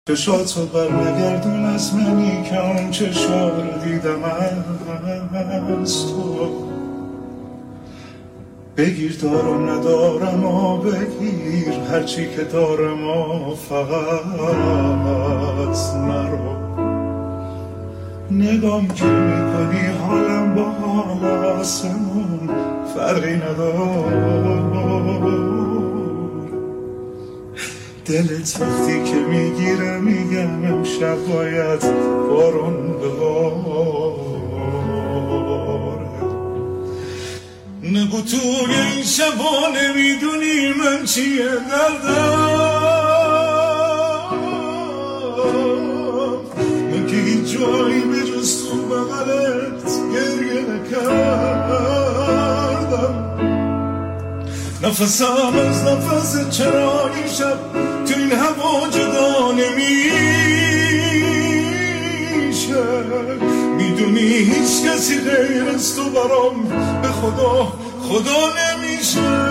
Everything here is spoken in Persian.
چشاتو بر نگردون از منی که اون چشا رو دیدم از تو. بگیر دارم ندارم و بگیر هرچی که دارم و فقط نرو. نگام که میکنی حالم با حال آسمون فرقی ندار. دلت وقتی که میگیره میگم امشب باید بارون بباره. نگو توی این شبا نمیدونی من چیه دردم. من که هیچ جایی به جز تو بغلت گریه نکردم. نفسم از نفس چرا این شب تو این هوا جدا نمیشه. میدونی هیچ کسی غیر از تو برام به خدا نمیشه.